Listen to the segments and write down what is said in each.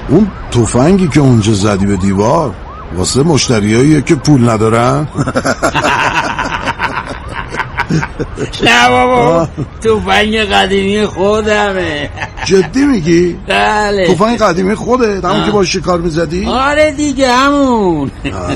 اون تفنگی که اونجا زدی به دیوار واسه مشتریاییه که پول ندارن؟ نه بابا، تفنگ قدیمی خودمه. جدی میگی؟ بله. تفنگ قدیمی خودت؟ همون که با شکار میزدی؟ آره دیگه همون.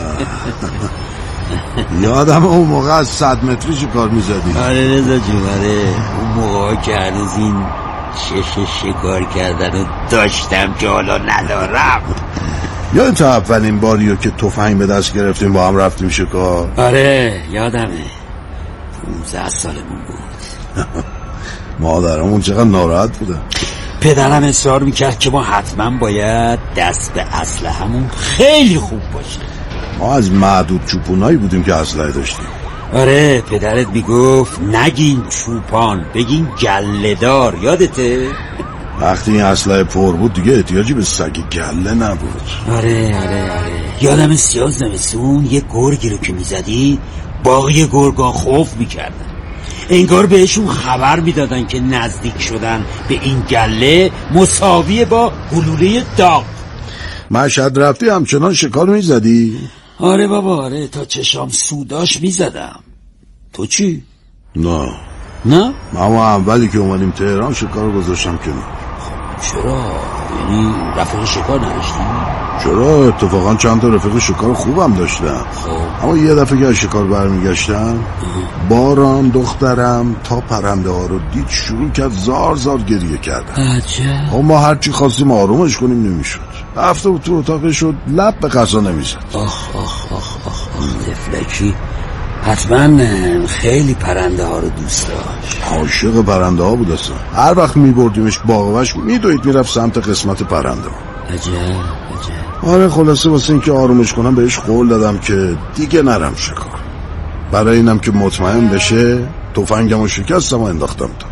یادم اون موقع از 100 متری شکار میزدی. آره رضا جون، آره اون موقع که هنوز این شکار کردن رو داشتم که حالا ندارم. یادت اولین باریو که تفنگ به دست گرفتیم با هم رفتیم شکار؟ آره یادمه، 15 سالمون بود. مادرمون چقدر ناراحت بودن. پدرم اصرار میکرد که ما حتما باید دست به اسلحه‌مون خیلی خوب باشیم. ما از معدود چوپونایی بودیم که اسلحه داشتیم. آره پدرت میگفت نگین چوپان بگین گله‌دار، یادته؟ وقتی این اسلحه پر بود دیگه احتیاجی به سگ گله نبود. آره یادم سیاه زمستون یه گرگی رو که میزدی باقی گرگا خوف میکردن، انگار بهشون خبر میدادن که نزدیک شدن به این گله مساویه با گلوله داغ. مشهد رفتی همچنان شکار میزدی؟ آره بابا، آره تا چشام سوداش میزدم. تو چی؟ نه اما اولی که اومدیم تهران شکار رو گذاشتم کنار. چرا؟ یعنی رفیق شکار نداشتی؟ چرا؟ اتفاقا چند تا رفیق شکار خوبم داشتم. اما یه دفعه که از شکار برمیگشتم باران دخترم تا پرنده ها رو دید شروع کرد زار گریه کردن. عجب. ما هرچی خواستیم آرومش کنیم نمیشد. رفته بود تو اتاقش شد لب به غذا نمیزد. آخ تفلکی حتما خیلی پرنده ها رو دوست داشت. عاشق پرنده ها بود اصلا. هر وقت میبردیمش باغوش میدوید میرفت سمت قسمت پرنده ها. عجب. آره خلاصه واسه این که آرومش کنم بهش قول دادم که دیگه نرم شکار. برای اینم که مطمئن بشه تفنگم رو شکستم و انداختم تو.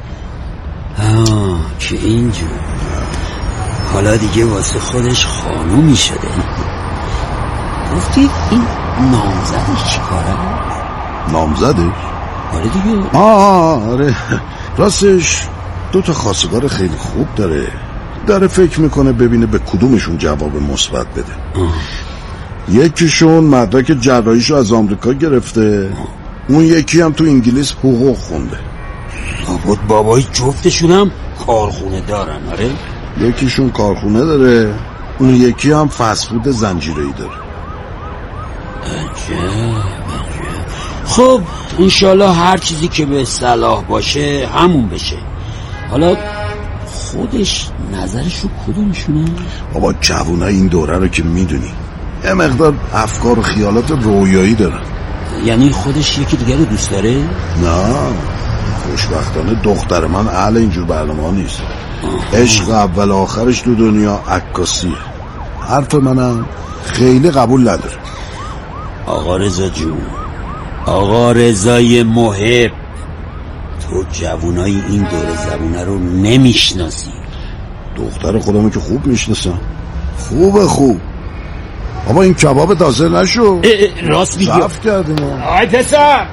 که اینجور حالا دیگه واسه خودش خانومی شده. گفتی این نامزدش چی کاره؟ نامزدش؟ آره دیگه. آره راستش 2 تا خواستگار خیلی خوب داره فکر میکنه ببینه به کدومشون جواب مثبت بده. یکیشون مدرک جراحیشو از آمریکا گرفته، اون یکی هم تو انگلیس حقوق خونده. بابای جفتشونم کارخونه دارن. آره یکیشون کارخونه داره، اون یکی هم فست فود زنجیره‌ای داره. عجب. خب انشالله هر چیزی که به صلاح باشه همون بشه. حالا خودش نظرشو کدومشونه؟ بابا جوونای این دوره رو که میدونی یه مقدار افکار و خیالات رویایی دارن. یعنی خودش یکی دیگر رو دوست داره؟ نه خوشبختانه دختر من اهل اینجور برنامه ها نیست. عشق اول آخرش تو دنیا عکاسیه. حرف منم خیلی قبول نداره. آقا رضا جون، آقا رضای محب، تو جوونای این دور زبونه رو نمیشناسی. دختر خودمو که خوب میشناسم. خوب اما این کباب تازه نشو. راست میگی. صرف کردیم. آی پسر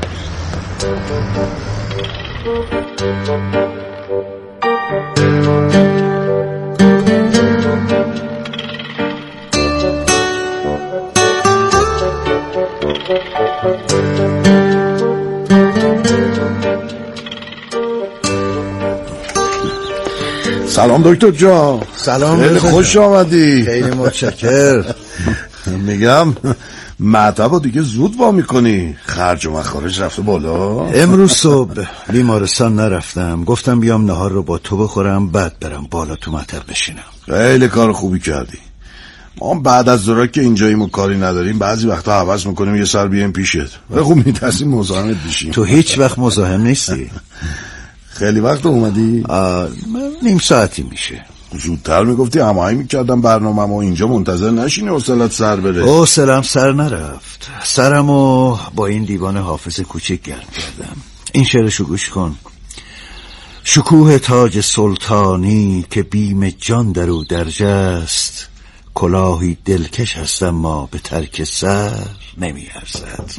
سلام دکتر جان. سلام. خیلی خوش آمدی. خیلی متشکر. میگم مطبع دیگه زود وا میکنی، خرج و مخارج رفته بالا. امروز صبح بیمارستان نرفتم، گفتم بیام نهار رو با تو بخورم بعد برم بالا تو مطب بشینم. خیلی کار خوبی کردی. ما بعد از ظهر که اینجاییم و کاری نداریم بعضی وقتا حوض میکنیم یه سر بیایم پیشت، ولی خوب میترسیم مزاحمت بشیم. تو هیچ وقت مزاحم نیستی. خیلی وقت اومدی؟ نیم ساعتی میشه. زودتر میگفتی هماهنگ میکردم برنامه‌مو، اینجا منتظر نشینی حوصله‌ات سر بره. حوصله‌ام سر نرفت، سرمو با این دیوان حافظ کوچک گرم کردم. این شعرشو گوش کن. شکوه تاج سلطانی که بیم جان در او درج است، کلاهی دلکش هست اما به ترک سر نمیارزد.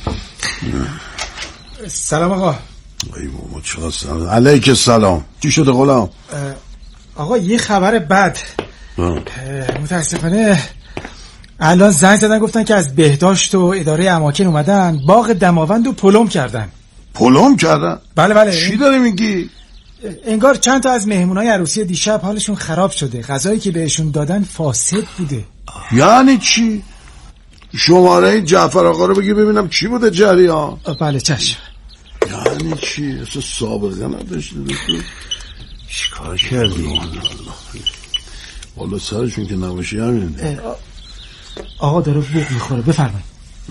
سلام آقا. ای بابا چقدر سلام. علیک السلام. چی شده غلام؟ آقا یه خبر بد. متاسفانه الان زنگ زدن گفتن که از بهداشت و اداره اماکن اومدن باغ دماوند رو پلم کردن. پلم کردن؟ بله. چی داری میگی؟ انگار چند تا از مهمونای عروسی دیشب حالشون خراب شده، غذایی که بهشون دادن فاسد بوده. یعنی چی؟ شماره جعفر آقا رو بگی ببینم چی بوده جریان. بله چشم. یعنی چی؟ اصلا سابقه نداشته چیکار کردی؟ والا سرشون که نباشی همین. آقا داره بوق میخوره، بفرمایید.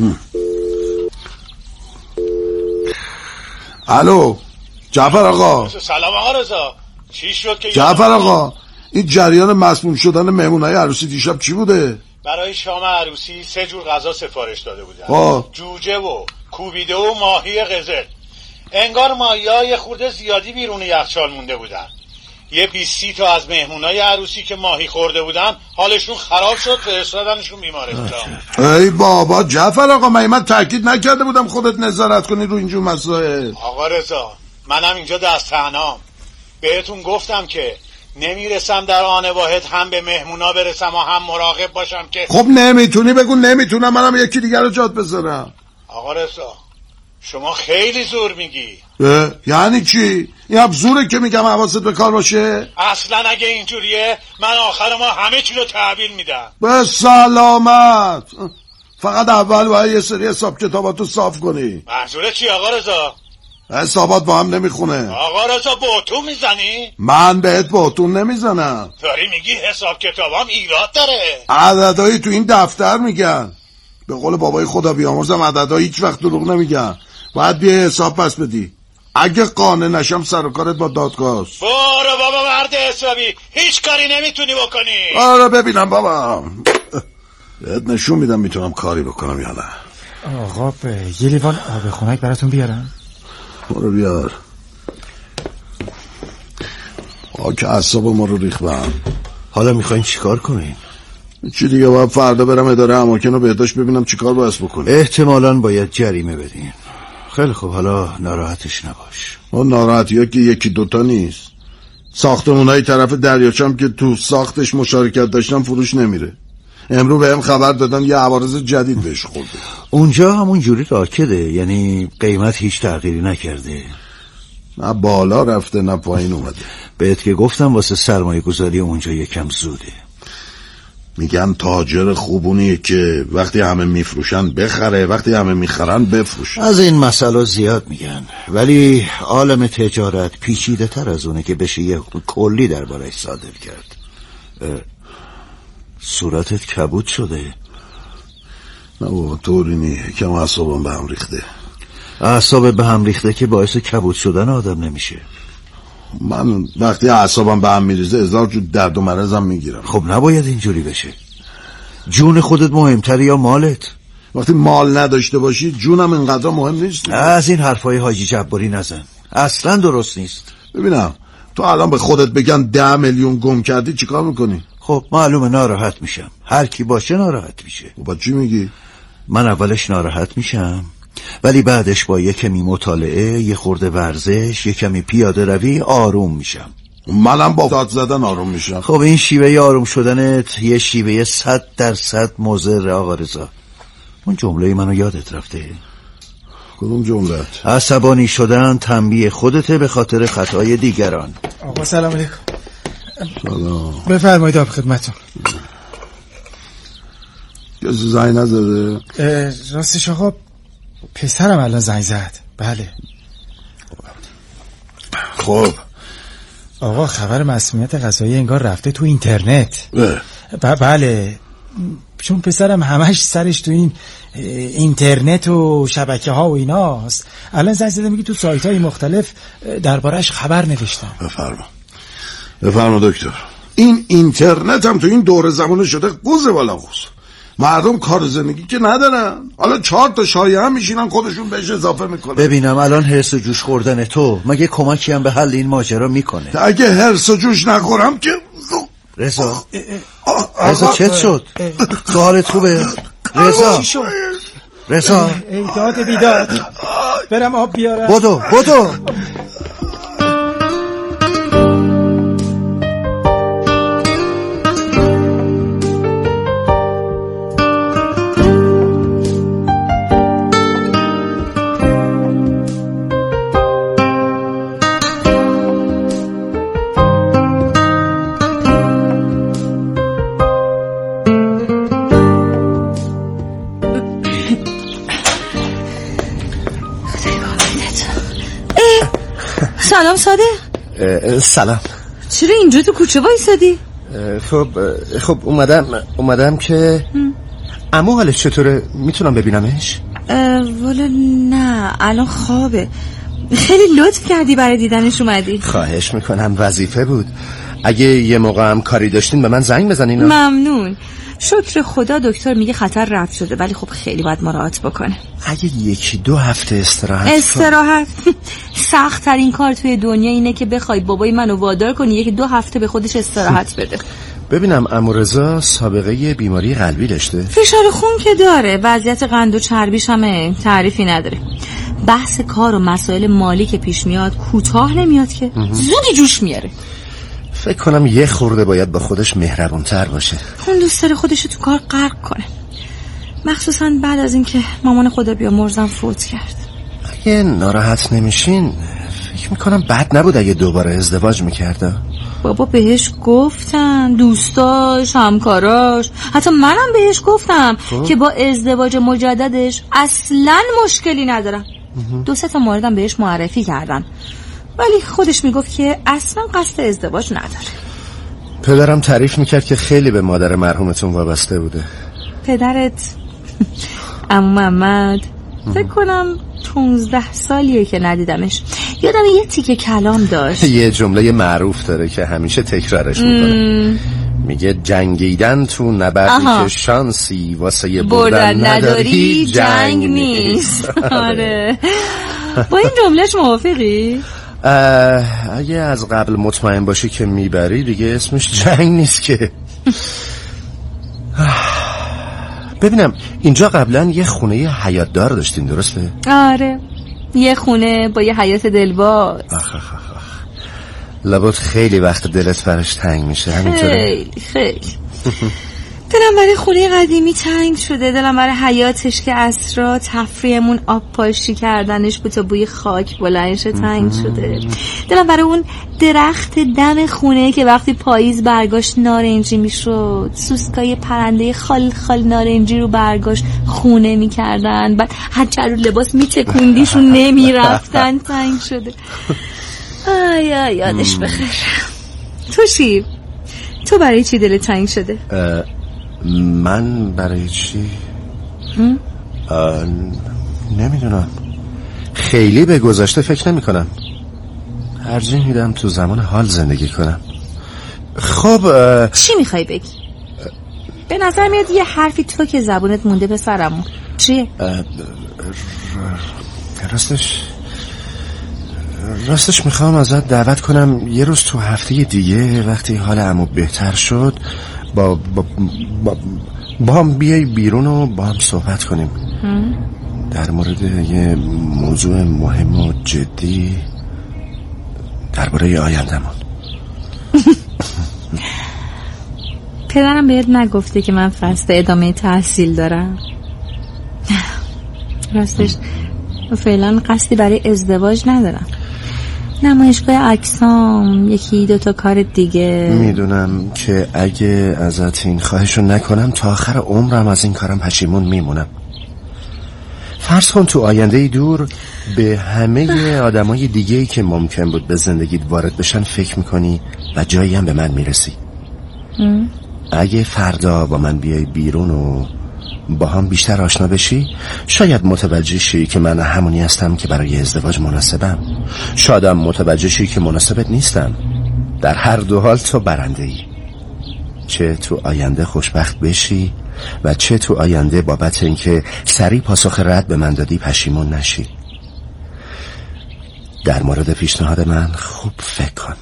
الو جعفر آقا. سلام آقا رضا. چی شد که جعفر آقا این جریان مسموم شدن مهمونای عروسی دیشب چی بوده؟ برای شام عروسی 3 جور غذا سفارش داده بودن. جوجه و کوبیده و ماهی قزل. انگار ماهی‌ها یه خورده زیادی بیرون یخچال مونده بودن. یه 20 تا از مهمونای عروسی که ماهی خورده بودن حالشون خراب شد، فرستادنشون بیمارستان. ای بابا جعفر آقا من تاکید نکرده بودم خودت نظارت کنی رو اینجور مسائل؟ آقا رضا منم اینجا دست تنهام. بهتون گفتم که نمیرسم در آن واحد هم به مهمونا برسم و هم مراقب باشم که. خب نمیتونی بگو نمیتونم، منم یکی دیگر رو جات بذارم. آقا رضا شما خیلی زور میگی. یعنی چی؟ این هم زوره که میگم حواست به کار باشه؟ اصلا اگه اینجوریه من آخر ما همه چی رو تحویل میدم. به سلامت. فقط اول باید یه سری حساب کتاباتو صاف کنی. منظوره چی آقا رضا؟ حسابات با هم نمیخونه. آقا رضا بهتون میزنی؟ من بهت بهتون نمیزنم. داری میگی حساب کتابام ایراد داره؟ عددهایی تو این دفتر میگن. به قول بابای خدا بیامرزم عددها هیچ وقت دروغ نمیگن. باید بیا حساب پس بدی. اگه قانع نشم سر و کارت با دادگاه است. برو بابا مرد حسابی، هیچ کاری نمیتونی بکنی. آره ببینم بابا. بهت نشون میدم میتونم کاری بکنم یا نه. آقا یه لیوان آب خنک براتون بیارم؟ برو بیار. که اعصاب ما رو ریختم. حالا میخواین چیکار کنین؟ چی دیگه، باید فردا برم اداره اماکن رو بهداشت ببینم چیکار باید بکنیم. احتمالاً باید جریمه بدین. خیلی خوب، حالا ناراحتش نباش. اون ناراحتی ها که یکی دوتا نیست. ساختمونای طرف دریاچم که تو ساختش مشارکت داشتن فروش نمیره. امرو بهم خبر دادن یه عوارض جدید بهش خورده. اونجا همون جوری راکده، یعنی قیمت هیچ تغییری نکرده؟ نه بالا رفته نه پایین اومده. بهت که گفتم واسه سرمایه گذاری اونجا یکم زوده. میگن تاجر خوبونیه که وقتی همه میفروشن بخره، وقتی همه میخرن بفروشن. از این مسئله زیاد میگن، ولی عالم تجارت پیچیده تر از اونه که بشه یه کلی درباره‌اش صادر کرد. صورتت کبود شده. نه بابا طوری نیه، کم اعصابم به هم ریخته. اعصاب به هم ریخته که باعث کبود شدن آدم نمیشه. من وقتی اعصابم به هم میریزه 1000 جور درد و مرضم میگیرم. خب نباید اینجوری بشه. جون خودت مهمتره یا مالت؟ وقتی مال نداشته باشی جونم اینقدر مهم نیست. از این حرفای حاجی جباری نزن، اصلا درست نیست. ببینم تو الان به خودت بگن 10 میلیون گم کردی چیکار میکنی؟ خب معلومه ناراحت میشم، هر کی باشه ناراحت میشه. با چی میگی؟ من اولش ناراحت میشم، ولی بعدش با یه کمی مطالعه، یه خورده ورزش، یه کمی پیاده روی آروم میشم. منم با داد زدن آروم میشم. خب این شیوه آروم شدنت یه شیوه 100% مضر آقا رضا. اون جمله منو یادت رفته؟ کدوم جملت؟ عصبانی شدن تنبیه خودته به خاطر خطای دیگران. آقا سلام علیکم. سلام. بفرمایید آب خدمتون. کسی زنگ نزده؟ راستش آقا پسرم الان زنگ زد. بله. خب آقا خبر مسمومیت غذایی انگار رفته تو اینترنت. بله، چون پسرم همش سرش تو این اینترنت و شبکه ها و ایناست. الان زنگ زده میگه تو سایت های مختلف دربارش خبر نوشتن. بفرما دکتر. این اینترنت هم تو این دور زمان شده قوز بالا قوز. مردم کار زندگی که ندارن، حالا 4 تا شایعه هم میشینن خودشون بهش اضافه میکنن. ببینم الان هرس و جوش خوردن تو مگه کمکی هم به حل این ماجرا میکنه؟ اگه هرس و جوش نخورم که رضا چت شد؟ سوالت خوبه؟ رضا ای داد بیداد، برم آب بیارم. بدو سلام صادق. سلام. چرا اینجا تو کوچه وایسادی؟ خب اومدم که عمو حالش چطوره؟ میتونم ببینمش؟ والا نه الان خوابه. خیلی لطف کردی برای دیدنش اومدی. خواهش میکنم، وظیفه بود. اگه یه موقع هم کاری داشتین به من زنگ بزنین. ممنون. شکر خدا دکتر میگه خطر رفع شده، ولی خب خیلی باید مراعات بکنه. اگه 1-2 هفته استراحت سخت ترین کار توی دنیا اینه که بخوای بابای منو وادار کنی 1-2 هفته به خودش استراحت بده. ببینم عمو رضا سابقه بیماری قلبی داشته؟ فشار خون که داره، وضعیت قند و چربیش هم تعریفی نداره. بحث کار و مسائل مالی که پیش میاد کوتاه نمیاد که زودی جوش میاره. فکر کنم یه خورده باید با خودش مهربونتر باشه. اون دوست داره خودشو تو کار غرق کنه، مخصوصا بعد از اینکه مامان خدا بیامرزم فوت کرد. اگه ناراحت نمیشین فکر میکنم بد نبود اگه دوباره ازدواج میکرده. بابا بهش گفتن، دوستاش، همکاراش، حتی منم بهش گفتم که با ازدواج مجددش اصلا مشکلی ندارم. 2-3 موردم بهش معرفی کردن، ولی خودش میگفت که اصلا قصد ازدواج نداره. پدرم تعریف میکرد که خیلی به مادر مرحومتون وابسته بوده. پدرت عمو محمد فکر کنم 15 سالیه که ندیدمش. یادم یه تیکه کلام داشت. یه جمله معروف داره که همیشه تکرارش میکنه. میگه جنگیدن تو نبردی که شانسی واسه بردن نداری جنگ نیست. آره با این جملهش موافقی؟ اگه از قبل مطمئن باشی که میبری دیگه اسمش جنگ نیست که. ببینم اینجا قبلا یه خونه حیات دار داشتین درسته؟ آره یه خونه با یه حیات دلباز. لابد خیلی وقت دلت برش تنگ میشه همینطوره؟ خیلی دلم برای خونه قدیمی تنگ شده، دلم برای حیاتش که عصرا تفریحمون آب پاشی کردنش بود تا بوی خاک بلندش تنگ شده، دلم برای اون درخت دم خونه که وقتی پاییز برگاش نارنجی میشد سوسکای پرنده خال خال نارنجی رو برگاش خونه میکردن، بعد هر چرو لباس میتکوندیشون نمیرفتن تنگ شده. آیا یادش بخیر. تو چی؟ تو برای چی دل تنگ شده؟ من برای چی؟ نمیدونم، خیلی به گذشته فکر نمی کنم، ترجیح میدم تو زمان حال زندگی کنم. خب چی میخوای بگی؟ به نظر میاد یه حرفی تو که زبونت مونده پسرمون. چیه؟ راستش میخوام ازت دعوت کنم یه روز تو هفته دیگه وقتی حال عمو بهتر شد با هم بیای بیرون و با هم صحبت کنیم در مورد یه موضوع مهم و جدی، درباره آینده‌مون. پدرم بهت نگفته که من فصل ادامه تحصیل دارم؟ راستش فعلا قصدی برای ازدواج ندارم، نمایشگاه عکسام، 1-2 کار دیگه. میدونم که اگه ازت این خواهشو نکنم تا آخر عمرم از این کارم پشیمون میمونم. فرض کن تو آینده دور به همه آدمای دیگه‌ای که ممکن بود به زندگیت وارد بشن فکر میکنی و جایی هم به من میرسی. اگه فردا با من بیای بیرون و با هم بیشتر آشنا بشی شاید متوجه شی که من همونی هستم که برای ازدواج مناسبم، شایدم متوجه شی که مناسبت نیستم. در هر دو حال تو برنده ای، چه تو آینده خوشبخت بشی و چه تو آینده بابت اینکه سریع پاسخ رد به من دادی پشیمون نشی. در مورد پیشنهاد من خوب فکر کن.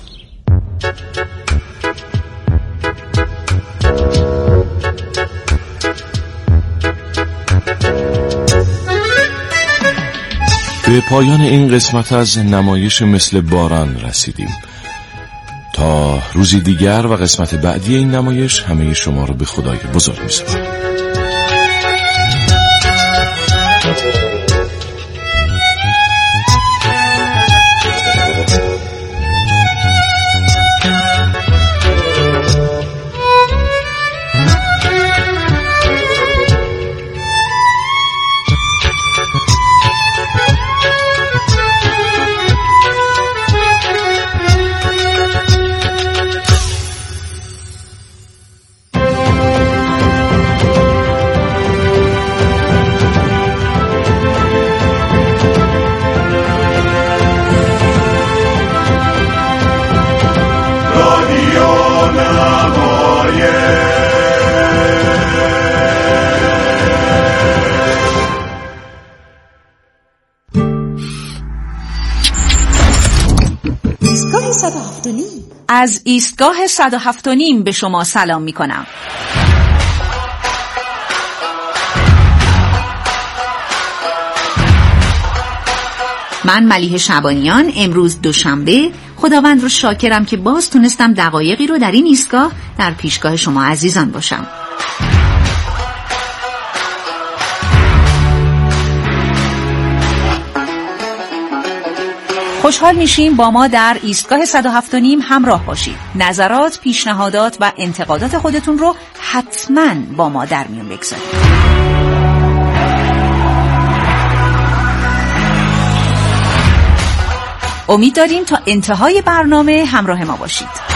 به پایان این قسمت از نمایش مثل باران رسیدیم. تا روزی دیگر و قسمت بعدی این نمایش همه شما رو به خدای بزرگ می‌سپارم. از ایستگاه 107.5 به شما سلام می کنم. من ملیحه شعبانیان. امروز دوشنبه، خداوند رو شاکرم که باز تونستم دقایقی رو در این ایستگاه در پیشگاه شما عزیزان باشم. خوشحال میشیم با ما در ایستگاه 107.5 همراه باشید. نظرات، پیشنهادات و انتقادات خودتون رو حتما با ما در میون بگذارید. امید داریم تا انتهای برنامه همراه ما باشید.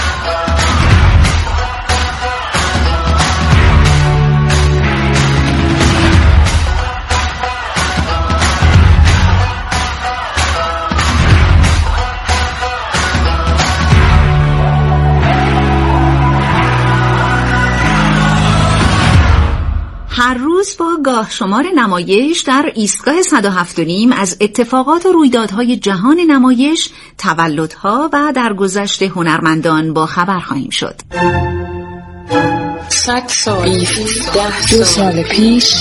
هر روز با گاه شمار نمایش در ایستگاه 107.5 از اتفاقات و رویدادهای جهان نمایش، تولدها و درگذشت هنرمندان با خبر خواهیم شد. 100 سال 17 سال پیش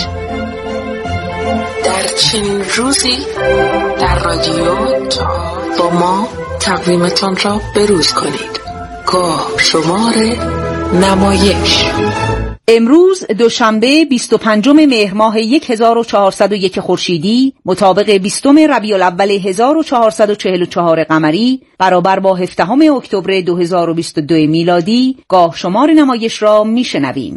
در چنین روزی در رادیو با ما تقویمتان را بروز کنید. گاه شمار نمایش. امروز دوشنبه 25 مهر ماه 1401 خورشیدی مطابق 20 ربیع الاول 1444 قمری برابر با 17 اکتبر 2022 میلادی گاه شمار نمایش را میشنویم.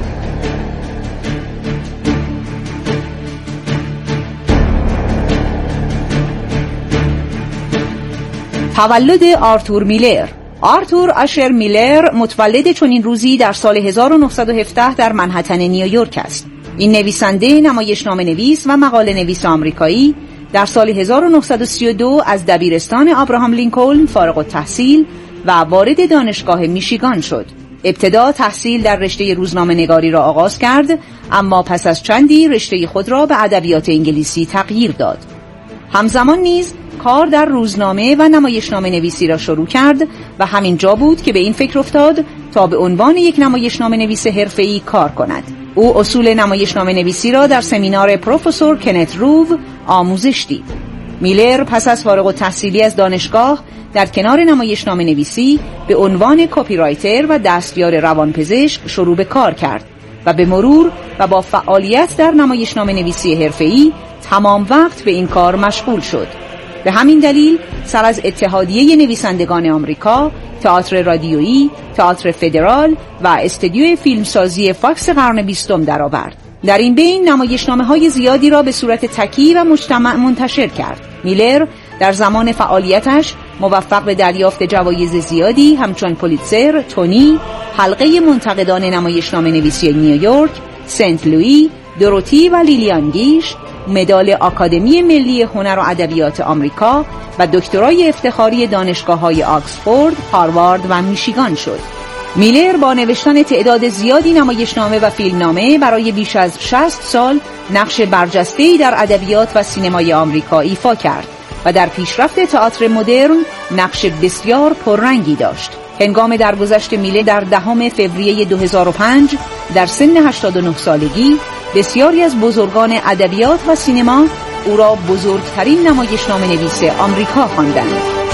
تولد آرتور میلر. آرتور آشر میلر متولد چنین روزی در سال 1917 در منهتن نیویورک است. این نویسنده، نمایشنامه نویس و مقاله نویس آمریکایی در سال 1932 از دبیرستان آبراهام لینکلن فارغ التحصیل و وارد دانشگاه میشیگان شد. ابتدا تحصیل در رشته روزنامه نگاری را آغاز کرد، اما پس از چندی رشته خود را به ادبیات انگلیسی تغییر داد. همزمان نیز کار در روزنامه و نمایشنامه نویسی را شروع کرد و همین جا بود که به این فکر افتاد تا به عنوان یک نمایشنامه نویس حرفه‌ای کار کند. او اصول نمایشنامه نویسی را در سمینار پروفسور کنت روو آموزش دید. میلر پس از فارغ التحصیلی از دانشگاه در کنار نمایشنامه نویسی به عنوان کپی رایتر و دستیار روانپزشک شروع به کار کرد و به مرور و با فعالیت در نمایشنامه نویسی حرفه‌ای تمام وقت به این کار مشغول شد. به همین دلیل سر از اتحادیه نویسندگان آمریکا، تئاتر رادیویی، تئاتر فدرال و استودیوی فیلمسازی فاکس قرن 20 درآورد. در این بین نمایشنامه‌های زیادی را به صورت تکی و مجتمع منتشر کرد. میلر در زمان فعالیتش موفق به دریافت جوایز زیادی همچون پولیتزر، تونی، حلقه منتقدان نمایشنامه نویسی نیویورک، سنت لویی، دوروتی و لیلیان گیش، مدال آکادمی ملی هنر و ادبیات آمریکا و دکترای افتخاری دانشگاه‌های آکسفورد، هاروارد و میشیگان شد. میلر با نوشتن تعداد زیادی نمایشنامه و فیلمنامه برای بیش از 60 سال نقش برجسته‌ای در ادبیات و سینمای آمریکا ایفا کرد و در پیشرفت تئاتر مدرن نقش بسیار پررنگی داشت. هنگام درگذشت میلر در 10 فوریه 2005 در سن 89 سالگی بسیاری از بزرگان ادبیات و سینما او را بزرگترین نمایشنامه نویس آمریکا خواندند.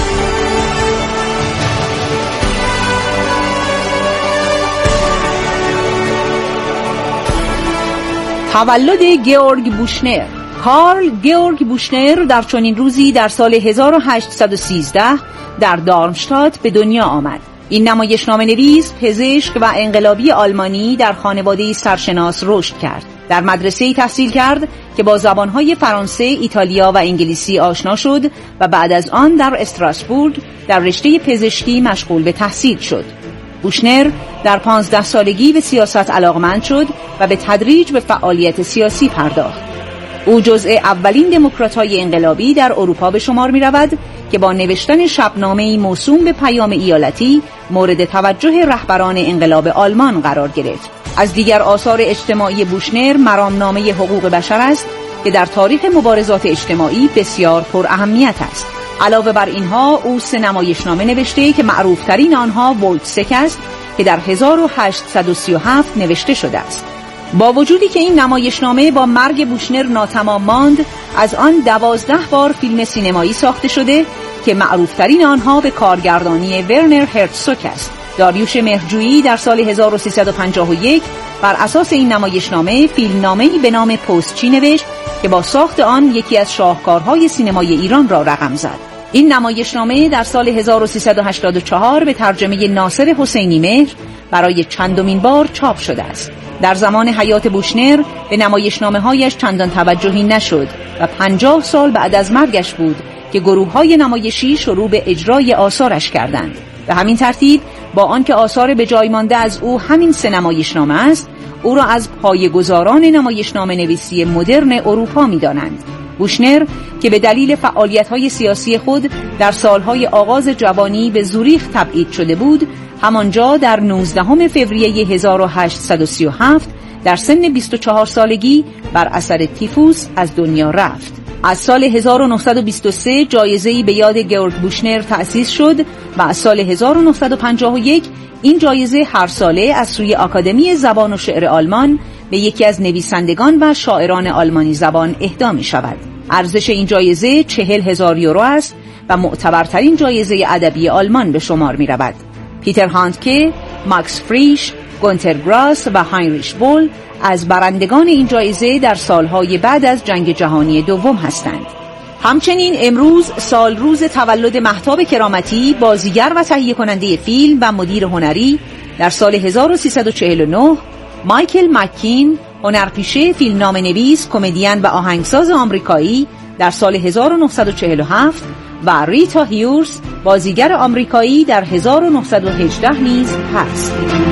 تولد گیورگ بوشنر. کارل گیورگ بوشنر در چنین روزی در سال 1813 در دارمشتات به دنیا آمد. این نمایشنامه نویس، پزشک و انقلابی آلمانی در خانواده‌ای سرشناس رشد کرد. در مدرسه‌ای تحصیل کرد که با زبان‌های فرانسه، ایتالیا و انگلیسی آشنا شد و بعد از آن در استراسبورگ در رشته پزشکی مشغول به تحصیل شد. بوشنر در 15 سالگی به سیاست علاقمند شد و به تدریج به فعالیت سیاسی پرداخت. او جزء اولین دموکرات‌های انقلابی در اروپا به شمار می‌رود که با نوشتن شبنامه‌ای موسوم به پیام ایالتی مورد توجه رهبران انقلاب آلمان قرار گرفت. از دیگر آثار اجتماعی بوشنر مرامنامه حقوق بشر است که در تاریخ مبارزات اجتماعی بسیار پر اهمیت است. علاوه بر اینها او 3 نمایشنامه نوشته که معروفترین آنها وولتسک است که در 1837 نوشته شده است. با وجودی که این نمایشنامه با مرگ بوشنر ناتمام ماند، از آن 12 بار فیلم سینمایی ساخته شده که معروفترین آنها به کارگردانی ورنر هرتزوگ است. داریوش مهرجویی در سال 1351 بر اساس این نمایشنامه فیلمنامه‌ای به نام پستچی نوشت که با ساخت آن یکی از شاهکارهای سینمای ایران را رقم زد. این نمایشنامه در سال 1384 به ترجمه ناصر حسینی مهر برای چندمین بار چاپ شده است. در زمان حیات بوشنر به نمایشنامه‌هایش چندان توجهی نشد و 50 سال بعد از مرگش بود که گروه‌های نمایشی شروع به اجرای آثارش کردند. به همین ترتیب با آنکه آثار به جای مانده از او همین 3 نمایشنامه است، او را از پایه‌گذاران نمایشنامه نویسی مدرن اروپا می‌دانند. بوشنر که به دلیل فعالیت‌های سیاسی خود در سالهای آغاز جوانی به زوریخ تبعید شده بود، همانجا در 19 فوریه 1837 در سن 24 سالگی بر اثر تیفوس از دنیا رفت. از سال 1923 جایزه‌ای به یاد گیورگ بوشنر تأسیس شد و از سال 1951 این جایزه هر ساله از سوی آکادمی زبان و شعر آلمان به یکی از نویسندگان و شاعران آلمانی زبان اهدا می شود. ارزش این جایزه 40,000 یورو است و معتبرترین جایزه ادبی آلمان به شمار می رود. پیتر هاندکه، ماکس فریش، گونتر گراس و هاینریش بول از برندگان این جایزه در سالهای بعد از جنگ جهانی دوم هستند. همچنین امروز سال روز تولد مهتاب کرامتی، بازیگر و تهیه کننده فیلم و مدیر هنری، در سال 1349 مایکل مکین، هنرپیشه، فیلمنامه نویس، کمدین و آهنگساز آمریکایی در سال 1947 و ریتا هیورس، بازیگر آمریکایی در 1918 نیز هست.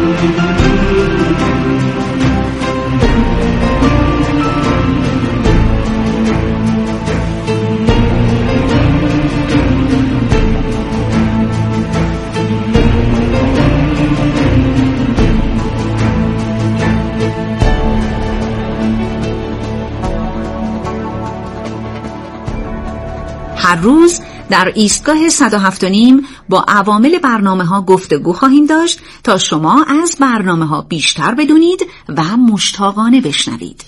هر روز در ایستگاه 107.5 با عوامل برنامه‌ها گفتگو خواهیم داشت تا شما از برنامه‌ها بیشتر بدونید و مشتاقانه بشنوید.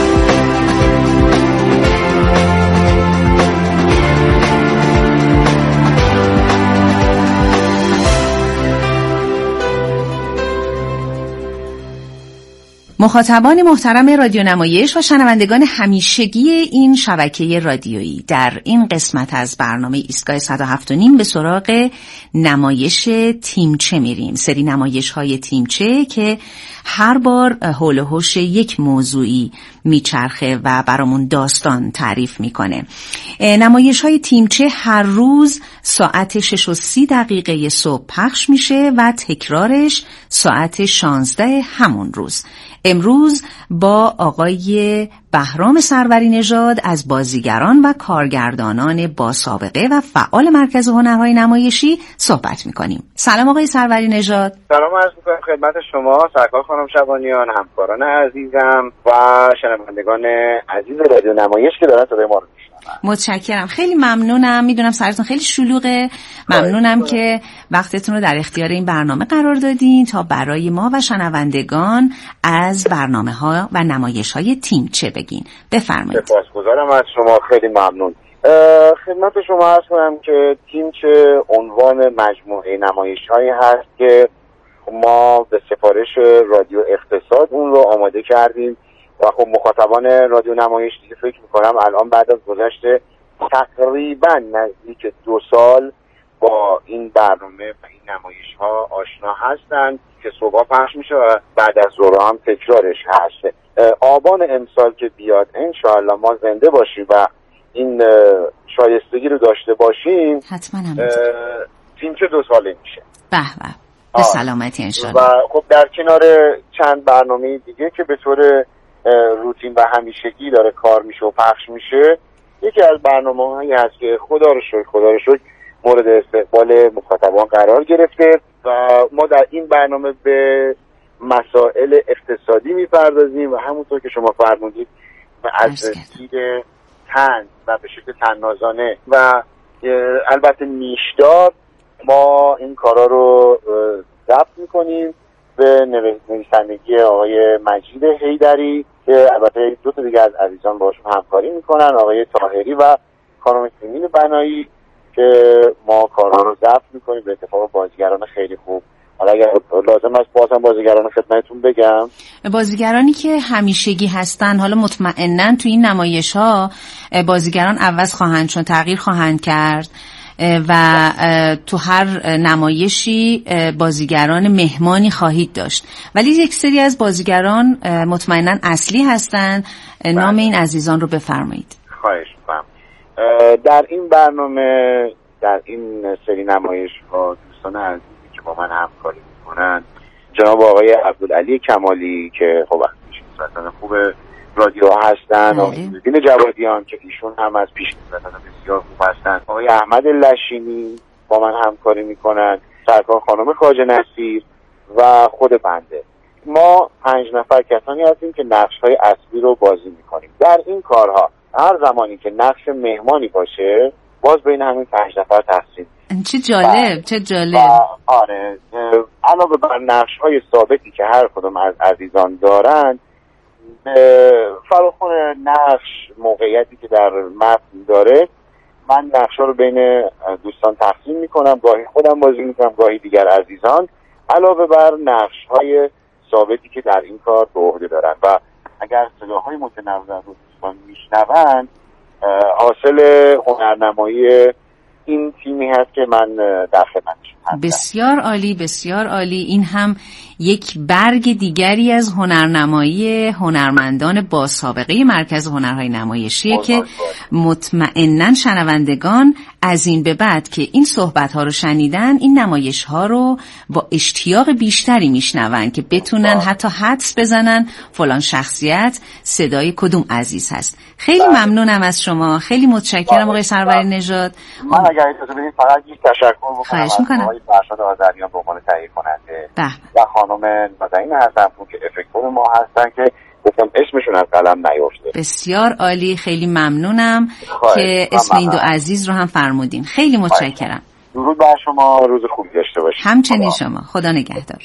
مخاطبان محترم رادیو نمایش و شنوندگان همیشگی این شبکه رادیویی، در این قسمت از برنامه ایستگاه 107.5 به سراغ نمایش تیمچه میریم. سری نمایش های تیمچه که هر بار حول و حوش یک موضوعی میچرخه و برامون داستان تعریف میکنه. نمایش های تیمچه هر روز ساعت 6:30 صبح پخش میشه و تکرارش ساعت 16 همون روز. امروز با آقای بهرام سروری نژاد از بازیگران و کارگردانان با سابقه و فعال مرکز هنرهای نمایشی صحبت میکنیم. سلام آقای سروری نژاد. سلام عرض میکنم خدمت شما سرکار خانم شبانیان، همکاران عزیزم و شنوندگان عزیز رادیو نمایش که دارن صدای ما رو میشنون. متشکرم، خیلی ممنونم. میدونم سرتون خیلی شلوغه. ممنونم که وقتتون رو در اختیار این برنامه قرار دادین تا برای ما و شنوندگان از برنامه‌ها و نمایش‌های تیمچه بگین. بفرمایید. سپاسگزارم از شما، خیلی ممنون. خدمت شما عرض کنم که تیمچه عنوان مجموعه نمایش‌هایی هست که ما به سفارش رادیو اقتصاد اون رو آماده کردیم و خب مخاطبان رادیو نمایش دیگه فکر میکنم الان بعد از گذشت تقریبا نزدیک 2 سال با این برنامه و این نمایش ها آشنا هستند که صبح پخش میشه و بعد از ظهر هم تکرارش هست. آبان امسال که بیاد انشاءالله ما زنده باشیم و این شایستگی رو داشته باشیم، حتما تیمچه 2 ساله میشه. به به، به سلامتی انشاءالله. و خب در کنار چند برنامه دیگه که به طور روتین و همیشگی داره کار میشه و پخش میشه، یکی از برنامه‌هایی هست که خدا رو شکر مورد استقبال مخاطبان قرار گرفته و ما در این برنامه به مسائل اقتصادی میپردازیم و همونطور که شما فرمودید از دید طنز و به شکل طنازانه و البته نیشدار ما این کارا رو ضبط میکنیم به نویسندگی آقای مجید حیدری که البته دو تا دیگه از عزیزان باشون همکاری میکنن، آقای طاهری و خانم سیمین بنایی، که ما کارها رو ضبط میکنیم به اتفاق بازیگران خیلی خوب. حالا اگر لازم است بازم بازیگران خدمتتون بگم. بازیگرانی که همیشگی هستن، حالا مطمئناً تو این نمایش‌ها بازیگران عوض خواهند شد، تغییر خواهند کرد و تو هر نمایشی بازیگران مهمانی خواهید داشت، ولی یک سری از بازیگران مطمئناً اصلی هستن. نام این عزیزان رو بفرمایید. خواهش می‌کنم. در این برنامه، در این سری نمایش با دوستان عزیزی که با من همکاری میکنن، جناب آقای عبدالعلی کمالی که خب پیشکسوتان خوب رادیو هستن، آقای دین جوادیان که ایشون هم از پیشکسوتان بسیار خوب هستن، آقای احمد لشینی با من همکاری میکنن، سرکار خانم خواجه نصیر و خود بنده. ما 5 نفر کسانی هستیم که نقش‌های اصلی رو بازی میکنیم. در این کارها هر زمانی که نقش مهمانی باشه باز بین همین 5 نفر تقسیم. چه جالب، چه جالب. آره، علاوه بر نقش‌های ثابتی که هر کدوم از عزیزان دارن، فراخور نقش موقعیتی که در متن داره، من نقش‌ها رو بین دوستان تقسیم میکنم، گاهی خودم بازی میکنم، گاهی دیگر عزیزان، علاوه بر نقش‌های ثابتی که در این کار به عهده دارن. و اگر صداهای متنوع رو دوستان میشنون، حاصل هنرنمایی این تیمی هست که من در خدمتشون هستم. بسیار عالی، بسیار عالی. این هم یک برگ دیگری از هنرنمایی هنرمندان با سابقه مرکز هنرهای نمایشیه که مطمئناً شنوندگان از این به بعد که این صحبت‌ها رو شنیدن، این نمایش‌ها رو با اشتیاق بیشتری میشنون که بتونن حتی حدس بزنن فلان شخصیت صدای کدوم عزیز هست. خیلی ممنونم از شما، خیلی متشکرم آقای سروری نژاد. من اگر اجازه بدید فقط یک تشکر بکنم از آقای فرشاد آذریان به عنوان تهیه کننده و خانم نازنین حسن‌پور که افکتور ما هستن که گفتم اسمشون از قلم نیفته. بسیار عالی، خیلی ممنونم که اسم این دو عزیز رو هم فرمودین. خیلی متشکرم. درود بر شما، روز خوبی داشته باشید. همچنین شما، خدا نگهدار.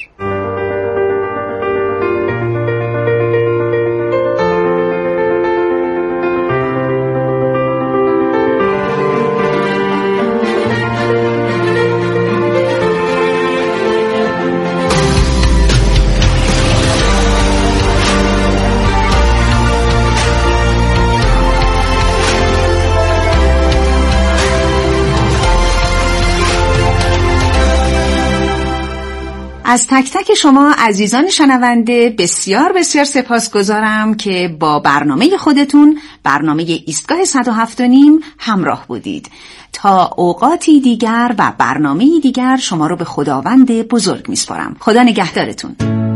از تک تک شما عزیزان شنونده بسیار بسیار سپاسگزارم که با برنامه خودتون، برنامه ایستگاه 107.5 همراه بودید. تا اوقاتی دیگر و برنامه دیگر شما رو به خداوند بزرگ میسپارم. خدا نگهدارتون.